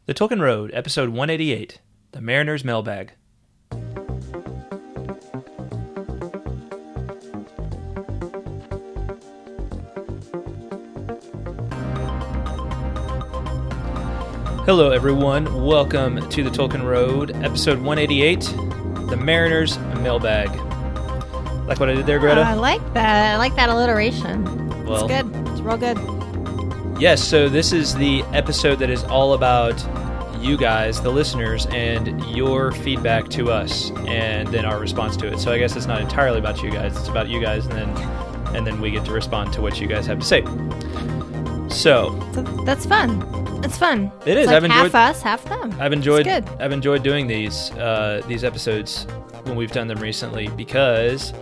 The Tolkien Road, episode 188, The Mariner's Mailbag. Hello everyone, welcome to The Tolkien Road, episode 188, The Mariner's Mailbag. Like what I did there, Greta? I like that. I like that alliteration. Well, it's good. It's real good. Yes, so this is the episode that is all about you guys, the listeners, and your feedback to us, and then our response to it. So I guess it's not entirely about you guys. It's about you guys, and then we get to respond to what you guys have to say. So that's fun. It's fun. It is. It's like I've enjoyed half us, half them. I've enjoyed. It's good. I've enjoyed doing these episodes when we've done them recently because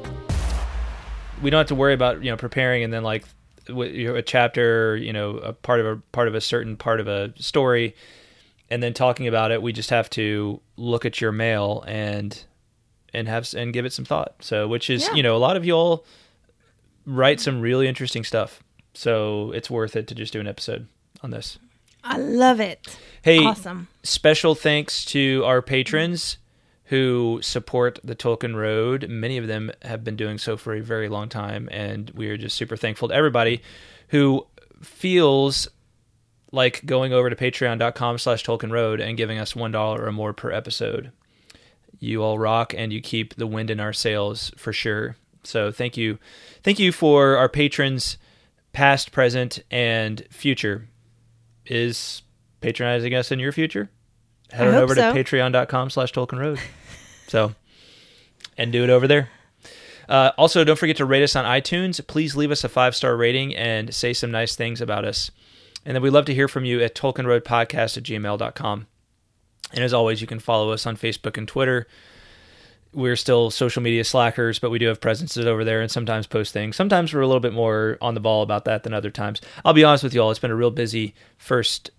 we don't have to worry about preparing and then like a chapter, a part of a certain part of a story, and then talking about it. We just have to look at your mail and give it some thought. So, which is a lot of y'all write some really interesting stuff. So it's worth it to just do an episode on this. I love it. Hey, awesome. Special thanks to our patrons who support the Tolkien Road. Many of them have been doing so for a very long time, and we are just super thankful to everybody who feels like going over to patreon.com/TolkienRoad and giving us $1 or more per episode. You all rock, and you keep the wind in our sails for sure. So thank you. Thank you for our patrons, past, present, and future. Is patronizing us in your future? Head on over to patreon.com/TolkienRoad. So, and do it over there. Also, don't forget to rate us on iTunes. Please leave us a 5-star rating and say some nice things about us. And then we'd love to hear from you at TolkienRoadPodcast@gmail.com. And as always, you can follow us on Facebook and Twitter. We're still social media slackers, but we do have presences over there and sometimes post things. Sometimes we're a little bit more on the ball about that than other times. I'll be honest with you all, it's been a real busy first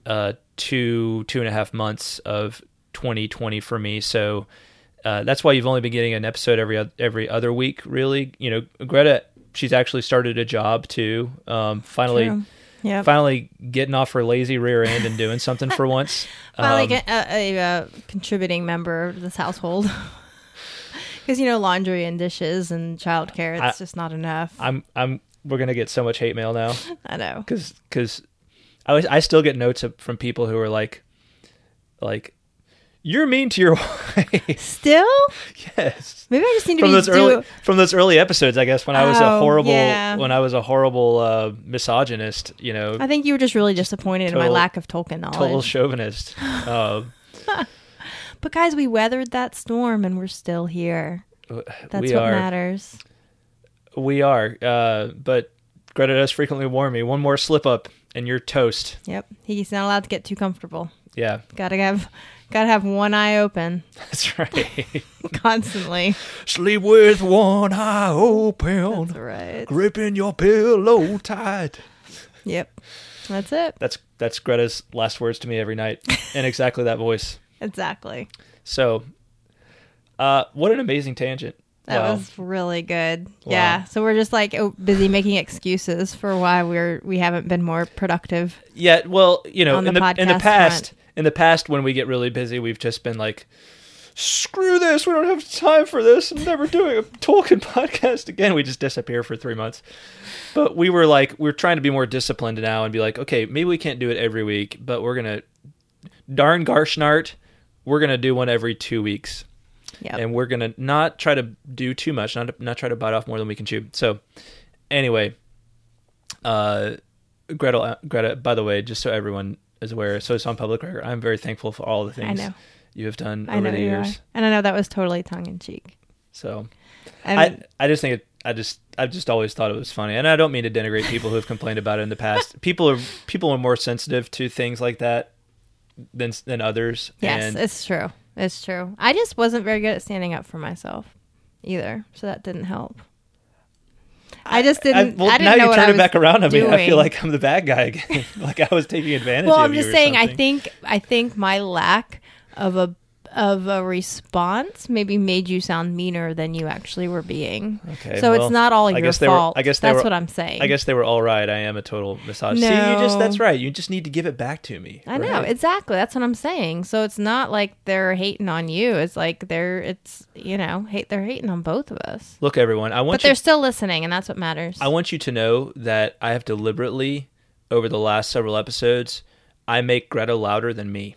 2.5 months of 2020 for me. So that's why you've only been getting an episode every other week, really. Greta, she's actually started a job too. Finally getting off her lazy rear end and doing something for once. Finally get a contributing member of this household. Because laundry and dishes and childcare, it's just not enough. We're gonna get so much hate mail now. I know. Because I still get notes from people who are like, you're mean to your wife. Still? Yes. Maybe I just need to from those early episodes. I guess when I was a horrible misogynist. I think you were just really disappointed in my lack of Tolkien knowledge. Total chauvinist. But guys, we weathered that storm and we're still here. That's what matters. We are. But Greta does frequently warn me, one more slip up and you're toast. Yep. He's not allowed to get too comfortable. Yeah. Gotta have one eye open. That's right. Constantly. Sleep with one eye open. That's right. Gripping your pillow tight. Yep. That's it. That's Greta's last words to me every night. In exactly that voice. Exactly. So, what an amazing tangent. That was really good. Wow. Yeah. So we're just busy making excuses for why we haven't been more productive. Yeah. Well, in the past when we get really busy, we've just been like, screw this. We don't have time for this. I'm never doing a Tolkien podcast again. We just disappear for 3 months. But we're trying to be more disciplined now and be like, okay, maybe we can't do it every week, but we're going to darn Garshnart. We're going to do one every 2 weeks. Yep. And we're going to not try to do too much, not try to bite off more than we can chew. So anyway, Greta, by the way, just so everyone is aware, so it's on public record, I'm very thankful for all the things you have done over the years. And I know that was totally tongue-in-cheek. So I just think I've just always thought it was funny. And I don't mean to denigrate people who have complained about it in the past. People are more sensitive to things like that than others. Yes, it's true. It's true. I just wasn't very good at standing up for myself either, so that didn't help. I just didn't. I didn't now know you what turn I it was back around on me. doing. I feel like I'm the bad guy again. Like I was taking advantage. Well, of I'm you just or saying. something. I think my lack of of a response maybe made you sound meaner than you actually were being. Okay. So it's not all your fault. That's what I'm saying. I guess they were all right. I am a total misogynist. No. See, that's right. You just need to give it back to me. I know, exactly. That's what I'm saying. So it's not like they're hating on you. It's like they're hating on both of us. Look, everyone, but they're still listening, and that's what matters. I want you to know that I have deliberately, over the last several episodes, I make Greta louder than me.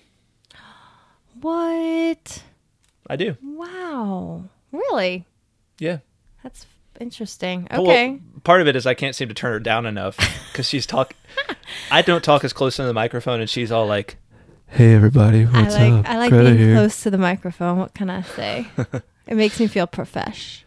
What? I do. Wow. Really? Yeah. That's interesting. Okay. Well, part of it is I can't seem to turn her down enough because she's talking. I don't talk as close to the microphone, and she's all like, "Hey, everybody, what's up? I like Greta being here." close to the microphone. What can I say? It makes me feel profesh.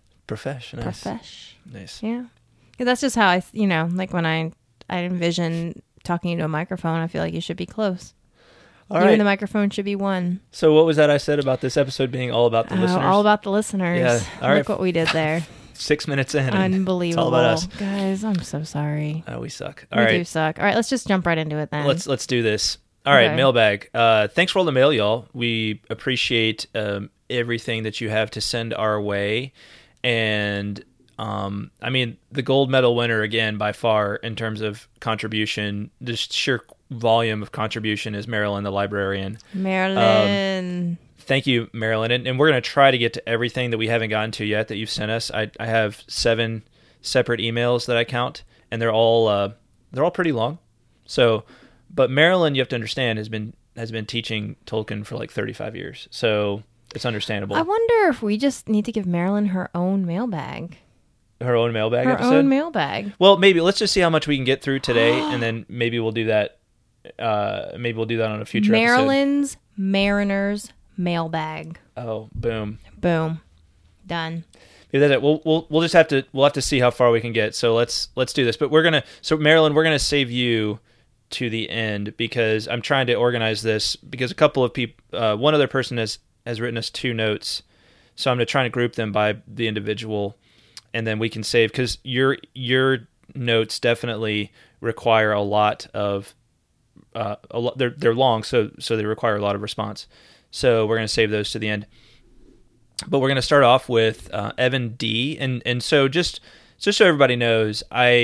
Nice. Yeah. 'Cause that's just how like when I envision talking into a microphone, I feel like you should be close. All you right. and the microphone should be one. So what was that I said about this episode being all about the listeners? All about the listeners. Yeah. All right. Look what we did there. 6 minutes in. Unbelievable. It's all about us. Guys, I'm so sorry. Oh, we suck. We do suck. All right, let's just jump right into it then. Let's do this. All right, Okay. mailbag. Thanks for all the mail, y'all. We appreciate everything that you have to send our way. And I mean, the gold medal winner again by far in terms of contribution, the sheer volume of contribution is Marilyn, the librarian. Marilyn. Thank you, Marilyn. And we're going to try to get to everything that we haven't gotten to yet that you've sent us. I have 7 separate emails that I count, and they're all pretty long. So, but Marilyn, you have to understand, has been teaching Tolkien for like 35 years. So it's understandable. I wonder if we just need to give Marilyn her own mailbag. Her own mailbag Her episode? own mailbag. Well, maybe. Let's just see how much we can get through today, and then maybe we'll do that. Maybe we'll do that on a future Marilyn's Mariners mailbag. Oh, boom. Boom. Done. Maybe that's it. We'll just have to see how far we can get. So let's do this. But Marilyn, we're gonna save you to the end because I'm trying to organize this because a couple of people, one other person has written us 2 notes, so I'm trying to group them by the individual, and then we can save because your notes definitely require a lot of they're long, so they require a lot of response. So we're going to save those to the end. But we're going to start off with Evan D. And so just so everybody knows,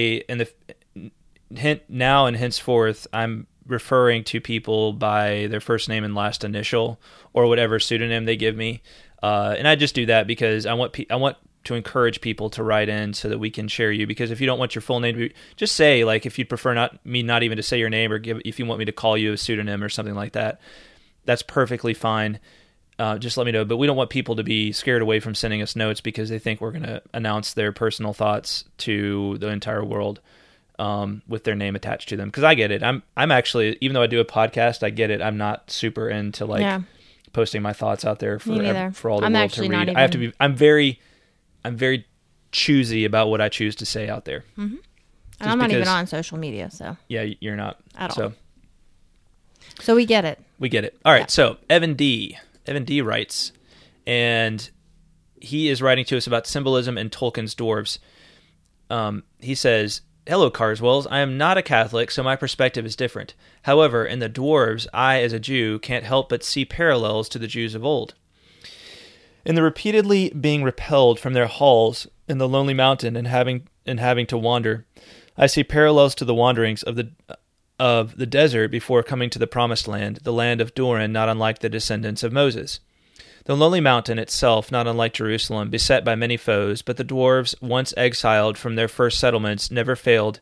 now and henceforth, I'm referring to people by their first name and last initial or whatever pseudonym they give me. And I just do that because I want to encourage people to write in so that we can share you. Because if you don't want your full name to be, just say, like, if you'd prefer not even to say your name, or if you want me to call you a pseudonym or something like that, that's perfectly fine. Just let me know. But we don't want people to be scared away from sending us notes because they think we're going to announce their personal thoughts to the entire world with their name attached to them. Because I get it. I'm actually, even though I do a podcast, I get it. I'm not super into posting my thoughts out there for all the world to read. I have to be. I'm very choosy about what I choose to say out there. Mm-hmm. And I'm not even on social media, so yeah, you're not at all. So we get it. We get it. All right. Yeah. So Evan D writes, and he is writing to us about symbolism in Tolkien's dwarves. He says, "Hello, Carswells. I am not a Catholic, so my perspective is different. However, in the dwarves, I, as a Jew, can't help but see parallels to the Jews of old. In the repeatedly being repelled from their halls in the lonely mountain and having to wander, I see parallels to the wanderings of the desert before coming to the promised land, the land of Durin, not unlike the descendants of Moses. The lonely mountain itself, not unlike Jerusalem, beset by many foes, but the dwarves, once exiled from their first settlements, never failed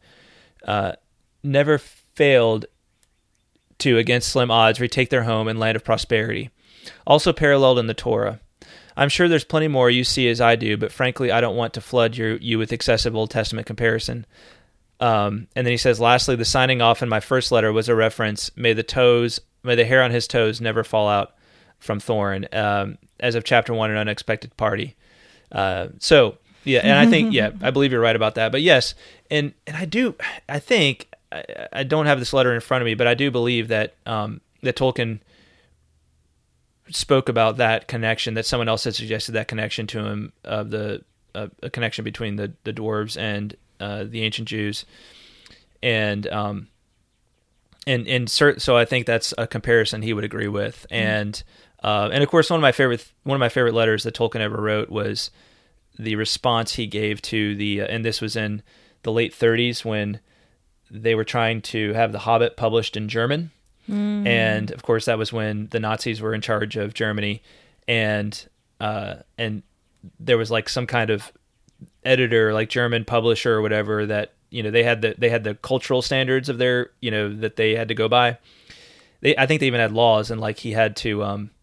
to, against slim odds, retake their home and land of prosperity. Also paralleled in the Torah. I'm sure there's plenty more you see as I do, but frankly, I don't want to flood you with excessive Old Testament comparison." And then he says, lastly, the signing off in my first letter was a reference, may the hair on his toes never fall out from Thorin, as of chapter 1, An Unexpected Party. So, yeah, and I think, I believe you're right about that. But yes, and I think, I don't have this letter in front of me, but I do believe that, that Tolkien spoke about that connection, that someone else had suggested that connection to him, of a connection between the dwarves and the ancient Jews, and So I think that's a comparison he would agree with. And of course, one of my favorite letters that Tolkien ever wrote was the response he gave to and this was in the late 30s when they were trying to have The Hobbit published in German. And of course, that was when the Nazis were in charge of Germany, and there was like some kind of editor, like German publisher or whatever, that they had the cultural standards of their that they had to go by. I think they even had laws, and like he had to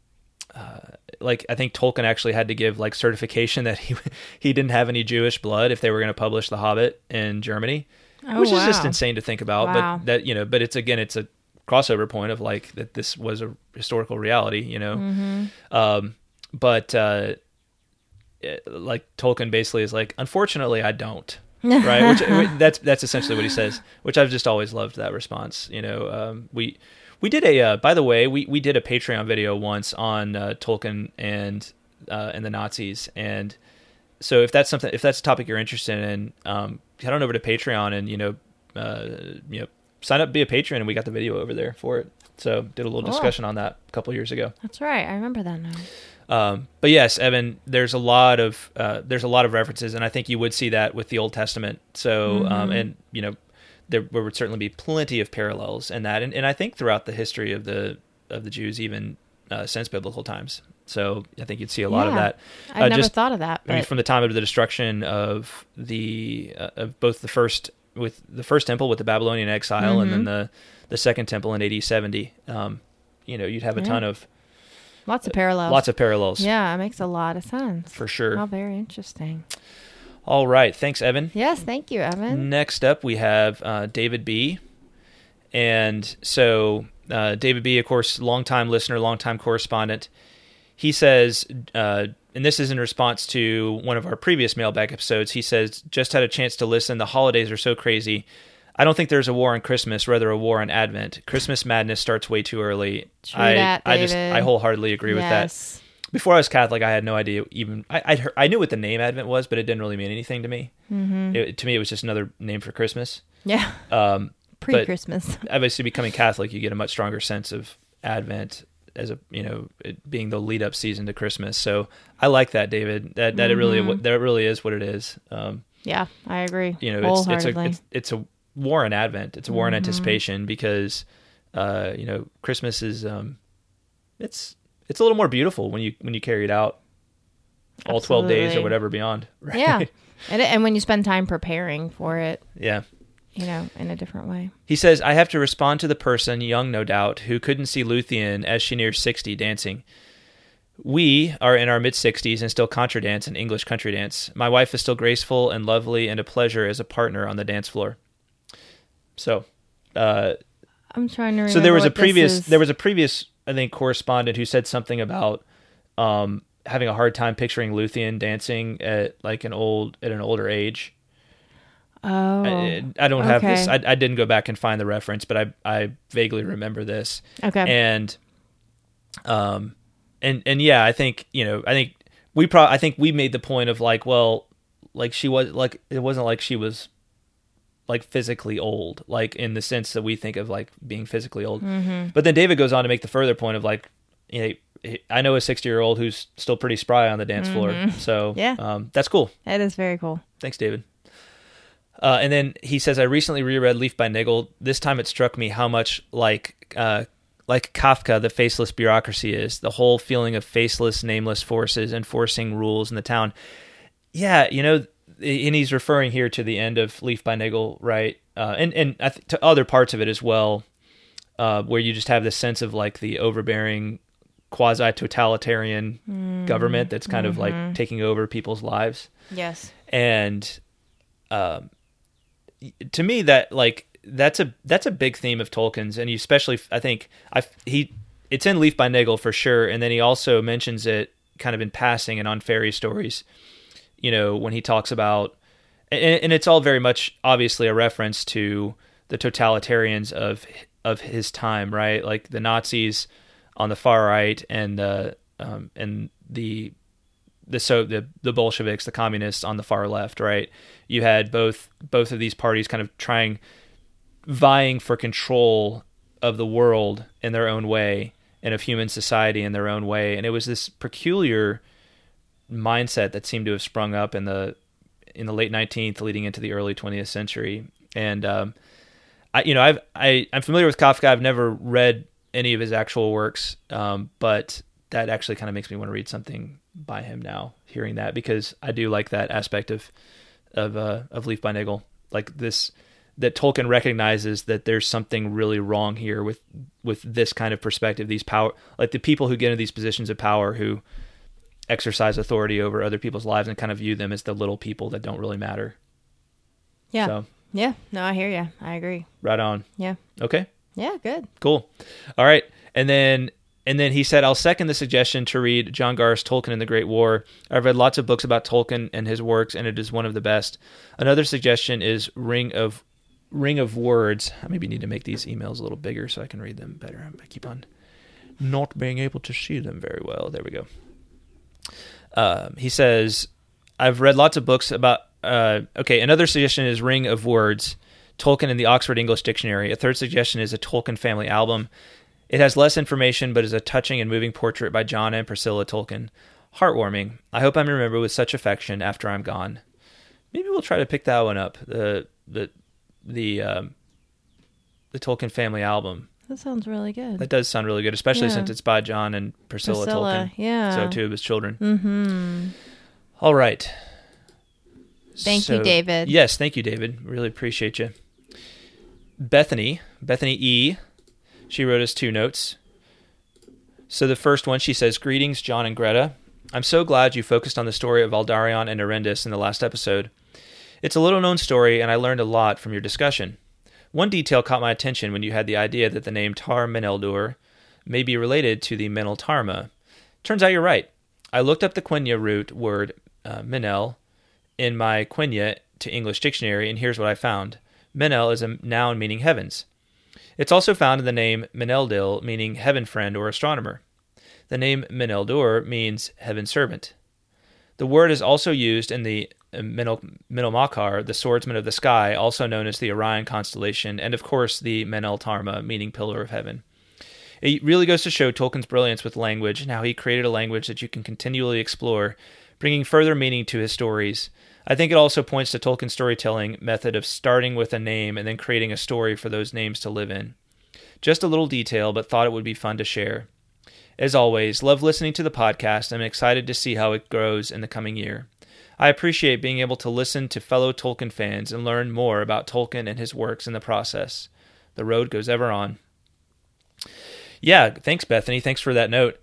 I think Tolkien actually had to give like certification that he didn't have any Jewish blood if they were going to publish The Hobbit in Germany, which is just insane to think about. Wow. But that but it's a crossover point of like that this was a historical reality, but like Tolkien basically is like, unfortunately I don't, right? Which that's essentially what he says, which I've just always loved that response. We did by the way, we did a Patreon video once on Tolkien and the Nazis, and so if that's a topic you're interested in, head on over to Patreon and sign up, be a patron, and we got the video over there for it. So did a little discussion on that a couple years ago. That's right, I remember that now. But yes, Evan, there's a lot of references, and I think you would see that with the Old Testament. So there would certainly be plenty of parallels in that, and I think throughout the history of the Jews, even since biblical times. So I think you'd see a lot of that. I never thought of that. But I mean, from the time of the destruction of both the first temple with the Babylonian exile, and then the second temple in AD 70, you'd have a ton of lots of parallels. Lots of parallels. Yeah, it makes a lot of sense. For sure. Oh, very interesting. All right. Thanks, Evan. Yes, thank you, Evan. Next up, we have David B. And so David B., of course, longtime listener, longtime correspondent. He says, and this is in response to one of our previous mailbag episodes, he says, just had a chance to listen. The holidays are so crazy. I don't think there's a war on Christmas, rather a war on Advent. Christmas madness starts way too early. True that, David. I wholeheartedly agree with that. Before I was Catholic, I had no idea even. I knew what the name Advent was, but it didn't really mean anything to me. To me, it was just another name for Christmas. Yeah. Pre-Christmas. Obviously, becoming Catholic, you get a much stronger sense of Advent as it being the lead up season to Christmas. So I like that, David. That it really is what it is. Yeah, I agree. It's a war in Advent. It's a war in anticipation because Christmas is it's a little more beautiful when you carry it out all 12 days or whatever beyond. Right? Yeah, and when you spend time preparing for it. Yeah. In a different way. He says, I have to respond to the person, young no doubt, who couldn't see Luthien as she nears 60 dancing. We are in our mid-60s and still contra dance and English country dance. My wife is still graceful and lovely and a pleasure as a partner on the dance floor. So, I'm trying to remember. So there was a previous, I think, correspondent who said something about having a hard time picturing Luthien dancing at an older age. Oh, I don't have this. I didn't go back and find the reference, but I vaguely remember this. Okay. And yeah, I think we made the point of she was it wasn't like she was physically old, in the sense that we think of being physically old. Mm-hmm. But then David goes on to make the further point of I know a 60-year-old who's still pretty spry on the dance floor. So yeah, that's cool. That is very cool. Thanks, David. And then he says, I recently reread Leaf by Niggle. This time it struck me how much like Kafka, the faceless bureaucracy is, the whole feeling of faceless, nameless forces enforcing rules in the town. Yeah, and he's referring here to the end of Leaf by Niggle, right? And to other parts of it as well, where you just have this sense of the overbearing, quasi-totalitarian government that's kind of taking over people's lives. Yes. And to me, that's a big theme of Tolkien's, and especially I think it's in Leaf by Niggle for sure, and then he also mentions it kind of in passing and on fairy stories. When he talks about, and it's all very much obviously a reference to the totalitarians of his time, right? Like the Nazis on the far right, and the Bolsheviks, the communists on the far left, right? You had both of these parties kind of vying for control of the world in their own way and of human society in their own way. And it was this peculiar mindset that seemed to have sprung up in the late 19th leading into the early 20th century. And I'm familiar with Kafka. I've never read any of his actual works, but that actually kind of makes me want to read something by him now, hearing that, because I do like that aspect of Leaf by Niggle, like this, that Tolkien recognizes that there's something really wrong here with this kind of perspective, these power, like the people who get into these positions of power who exercise authority over other people's lives and kind of view them as the little people that don't really matter. Yeah. So, yeah. No, I hear you. I agree. Right on. Yeah. Okay. Yeah. Good. Cool. All right. And then he said, I'll second the suggestion to read John Garth's Tolkien and the Great War. I've read lots of books about Tolkien and his works, and it is one of the best. Another suggestion is Ring of Words. I maybe need to make these emails a little bigger so I can read them better. I keep on not being able to see them very well. There we go. He says, I've read lots of books about... another suggestion is Ring of Words, Tolkien and the Oxford English Dictionary. A third suggestion is a Tolkien family album. It has less information, but is a touching and moving portrait by John and Priscilla Tolkien. Heartwarming. I hope I'm remembered with such affection after I'm gone. Maybe we'll try to pick that one up. The Tolkien family album. That sounds really good. That does sound really good, especially since it's by John and Priscilla Tolkien. Yeah. So two of his children. Mm-hmm. All right. Thank you, David. Yes, thank you, David. Really appreciate you. Bethany E., she wrote us 2 notes. So the first one, she says, Greetings, John and Greta. I'm so glad you focused on the story of Aldarion and Erendis in the last episode. It's a little-known story, and I learned a lot from your discussion. One detail caught my attention when you had the idea that the name Tar Meneldur may be related to the Menel Tarma. Turns out you're right. I looked up the Quenya root word Menel in my Quenya to English dictionary, and here's what I found. Menel is a noun meaning heavens. It's also found in the name Meneldil, meaning heaven friend or astronomer. The name Meneldur means heaven servant. The word is also used in the Menelmakar, the swordsman of the sky, also known as the Orion constellation, and of course the Menel Tarma, meaning pillar of heaven. It really goes to show Tolkien's brilliance with language and how he created a language that you can continually explore, bringing further meaning to his stories. I think it also points to Tolkien's storytelling method of starting with a name and then creating a story for those names to live in. Just a little detail, but thought it would be fun to share. As always, love listening to the podcast and I'm excited to see how it grows in the coming year. I appreciate being able to listen to fellow Tolkien fans and learn more about Tolkien and his works in the process. The road goes ever on. Yeah, thanks, Bethany. Thanks for that note.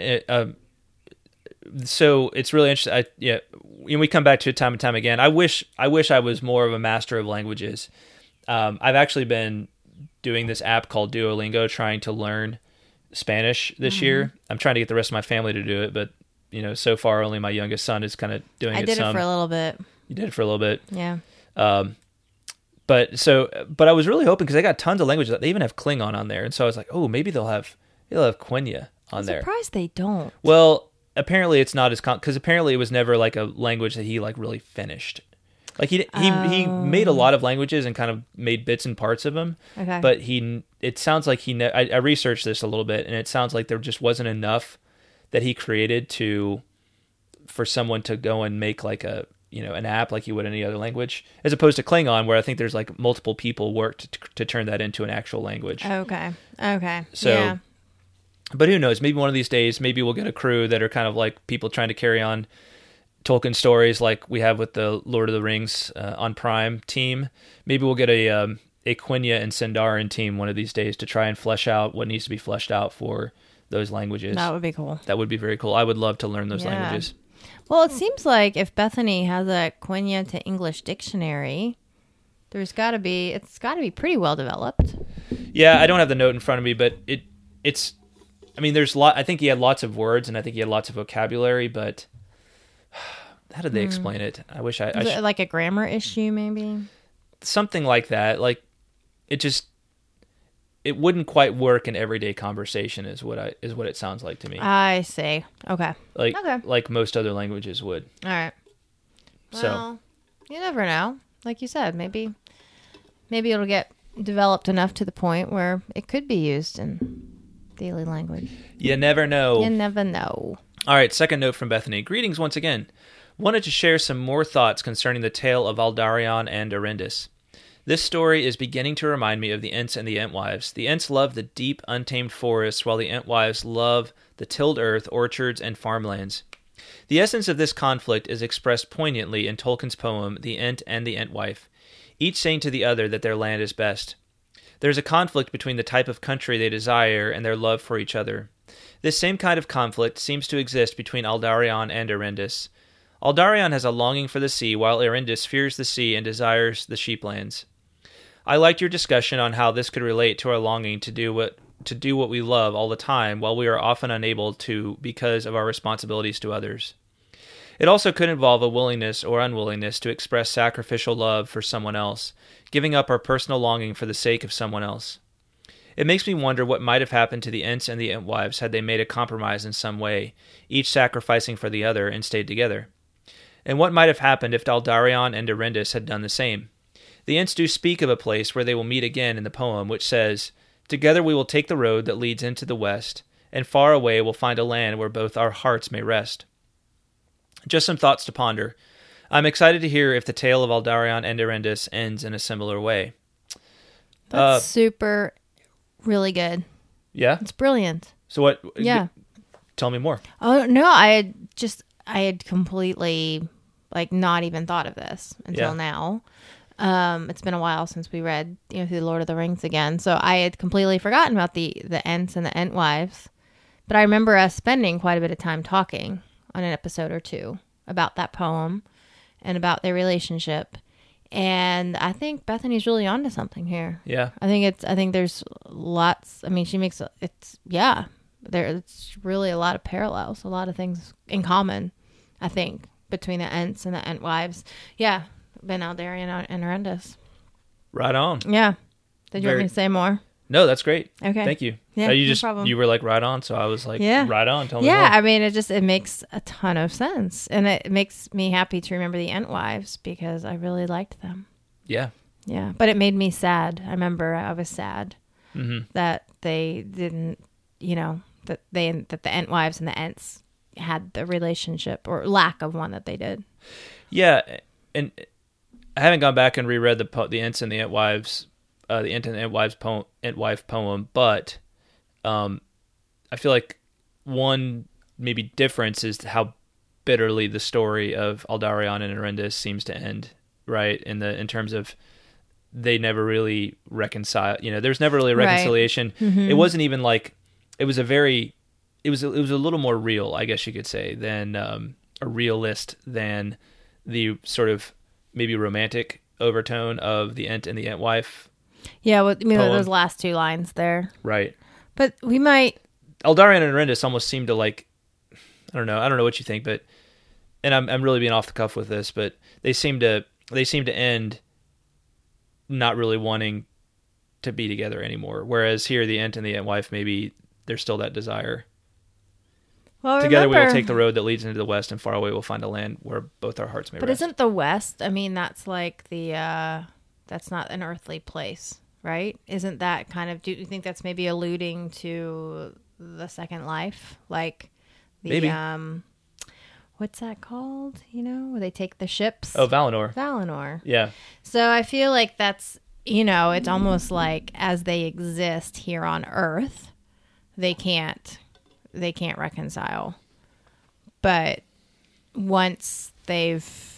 So it's really interesting. When we come back to it time and time again, I wish I was more of a master of languages. I've actually been doing this app called Duolingo, trying to learn Spanish this year. I'm trying to get the rest of my family to do it, but so far only my youngest son is kind of doing it. I did it for a little bit. You did it for a little bit, yeah. But I was really hoping, because they got tons of languages. They even have Klingon on there, and so I was like, oh, maybe they'll have Quenya on there. I'm surprised they don't. Well, apparently it's not as because apparently it was never like a language that he like really finished. Like he made a lot of languages and kind of made bits and parts of them. Okay. But it sounds like I researched this a little bit, and it sounds like there just wasn't enough that he created for someone to go and make like an app like you would any other language, as opposed to Klingon, where I think there's like multiple people worked to turn that into an actual language. Okay. So, yeah. But who knows? Maybe one of these days, maybe we'll get a crew that are kind of like people trying to carry on Tolkien stories like we have with the Lord of the Rings on Prime team. Maybe we'll get a Quenya and Sindarin team one of these days to try and flesh out what needs to be fleshed out for those languages. That would be cool. That would be very cool. I would love to learn those languages. Well, it seems like if Bethany has a Quenya to English dictionary, it's got to be pretty well developed. Yeah, I don't have the note in front of me, but it's. I mean, I think he had lots of words, and I think he had lots of vocabulary, but how did they explain it? I wish Is it like a grammar issue, maybe? Something like that. Like, it wouldn't quite work in everyday conversation is what it sounds like to me. I see. Okay. Like most other languages would. All right. Well, you never know. Like you said, maybe it'll get developed enough to the point where it could be used in daily language. You never know. You never know. All right, second note from Bethany. Greetings once again. Wanted to share some more thoughts concerning the tale of Aldarion and Arendis. This story is beginning to remind me of the Ents and the Entwives. The Ents love the deep, untamed forests, while the Entwives love the tilled earth, orchards, and farmlands. The essence of this conflict is expressed poignantly in Tolkien's poem, The Ent and the Entwife, each saying to the other that their land is best. There is a conflict between the type of country they desire and their love for each other. This same kind of conflict seems to exist between Aldarion and Arendis. Aldarion has a longing for the sea, while Arendis fears the sea and desires the sheeplands. I liked your discussion on how this could relate to our longing to do what we love all the time, while we are often unable to because of our responsibilities to others. It also could involve a willingness or unwillingness to express sacrificial love for someone else, giving up our personal longing for the sake of someone else. It makes me wonder what might have happened to the Ents and the Entwives had they made a compromise in some way, each sacrificing for the other, and stayed together. And what might have happened if Aldarion and Arendis had done the same. The Ents do speak of a place where they will meet again in the poem, which says, "Together we will take the road that leads into the west, and far away we'll find a land where both our hearts may rest." Just some thoughts to ponder. I'm excited to hear if the tale of Aldarion and Arendis ends in a similar way. That's super, really good. Yeah? It's brilliant. So what? Yeah. Tell me more. Oh, no, I had completely, not even thought of this until now. It's been a while since we read, through the Lord of the Rings again. So I had completely forgotten about the Ents and the Entwives. But I remember us spending quite a bit of time talking on an episode or two about that poem and about their relationship. And I think Bethany's really onto something here. Yeah. I think there's lots, she makes there's really a lot of parallels, a lot of things in common, I think, between the Ents and the Entwives. Yeah. Ben Aldarion and Arendis. Right on. Yeah. Did you want me to say more? No, that's great. Okay. Thank you. Yeah, no problem. You were like right on, so I was like, yeah. Right on. Tell me more. Yeah, it makes a ton of sense. And it makes me happy to remember the Entwives because I really liked them. Yeah. Yeah. But it made me sad. I remember I was sad that they didn't, that the Entwives and the Ents had the relationship or lack of one that they did. Yeah. And I haven't gone back and reread the Ents and the Entwives, the Ent and the Entwife poem, but I feel like one maybe difference is how bitterly the story of Aldarion and Arendis seems to end, right? In terms of they never really reconcile. There's never really a reconciliation. Right. Mm-hmm. It wasn't even like it was a little more real, I guess you could say, than a realist than the sort of maybe romantic overtone of the Ent and the Entwife. Yeah, those last two lines there. Right. But we might... Aldarion and Arendis almost seem to I don't know what you think, but, and I'm really being off the cuff with this, but they seem to end not really wanting to be together anymore. Whereas here, the Ent and the Entwife, maybe there's still that desire. Well, together we will take the road that leads into the west, and far away we'll find a land where both our hearts may rest. But isn't the west, that's like that's not an earthly place, right? Isn't that kind of, do you think that's maybe alluding to the second life? Like the, maybe. What's that called? Where they take the ships? Oh, Valinor. Valinor. Yeah. So I feel like that's, it's almost like as they exist here on Earth, they can't reconcile. But once they've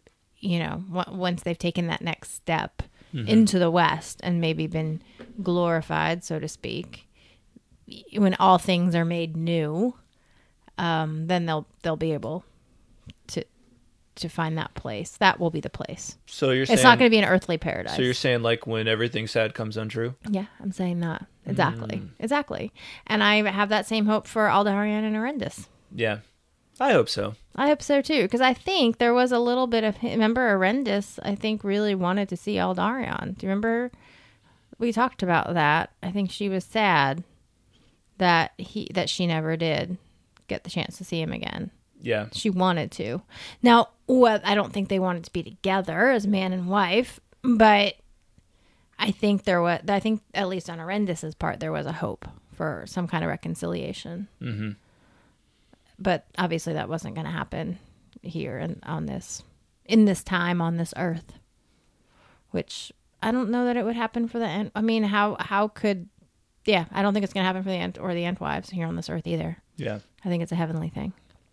taken that next step into the West and maybe been glorified, so to speak, when all things are made new, then they'll be able to find that place. That will be the place. So you're saying it's not going to be an earthly paradise. So you're saying like when everything sad comes untrue? Yeah, I'm saying that. Exactly. And I have that same hope for Aldarion and Arendis. Yeah. I hope so. I hope so too, because I think there was a little bit of, remember Arendis, I think, really wanted to see Aldarion. Do you remember? We talked about that. I think she was sad that she never did get the chance to see him again. Yeah. She wanted to. Now, I don't think they wanted to be together as man and wife, but I think there was. I think at least on Arendis's part, there was a hope for some kind of reconciliation. Mm-hmm. But obviously, that wasn't going to happen here and in this time on this earth. Which I don't know that it would happen for the Ent. I mean, how could? Yeah, I don't think it's going to happen for the Ent or the Entwives here on this earth either. Yeah, I think it's a heavenly thing.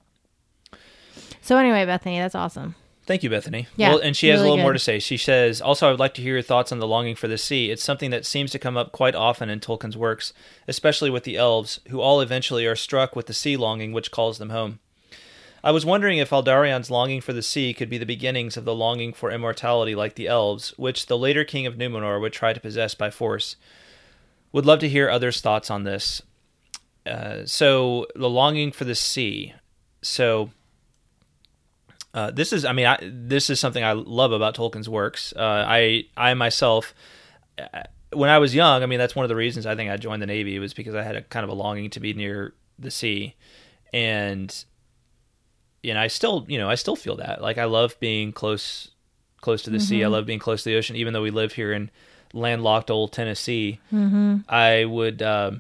So anyway, Bethany, that's awesome. Thank you, Bethany. Yeah, well, and she has really a little good. more to say. She says, also, I would like to hear your thoughts on the longing for the sea. It's something that seems to come up quite often in Tolkien's works, especially with the elves, who all eventually are struck with the sea longing which calls them home. I was wondering if Aldarion's longing for the sea could be the beginnings of the longing for immortality like the elves, which the later king of Numenor would try to possess by force. Would love to hear others' thoughts on this. So, the longing for the sea. So... this is something I love about Tolkien's works. I myself, when I was young, I mean, that's one of the reasons I think I joined the Navy, was because I had a kind of a longing to be near the sea. And I still feel that. Like, I love being close to the sea. I love being close to the ocean, even though we live here in landlocked old Tennessee. I would,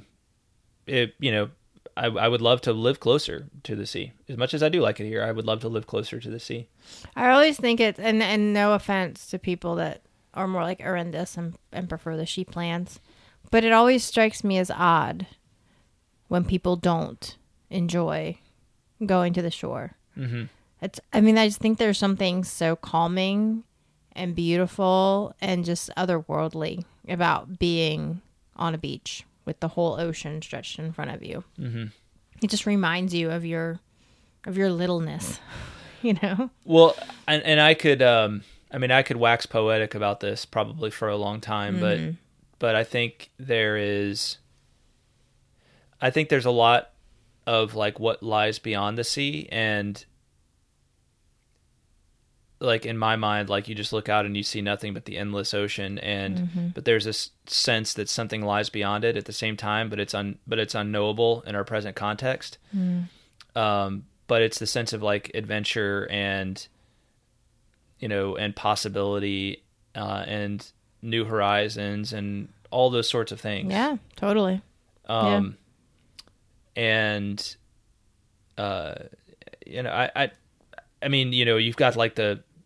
I would love to live closer to the sea. As much as I do like it here, I would love to live closer to the sea. I always think it's, and no offense to people that are more like Arendis and prefer the sheep lands, but it always strikes me as odd when people don't enjoy going to the shore. Mm-hmm. I just think there's something so calming and beautiful and just otherworldly about being on a beach with the whole ocean stretched in front of you. Mm-hmm. It just reminds you of your littleness, Well, and I could, I could wax poetic about this probably for a long time, but I think there's a lot of like what lies beyond the sea, and like in my mind, like you just look out and you see nothing but the endless ocean, and but there's this sense that something lies beyond it at the same time, but it's unknowable in our present context. But it's the sense of like adventure and and possibility and new horizons and all those sorts of things. Yeah, totally. And you've got like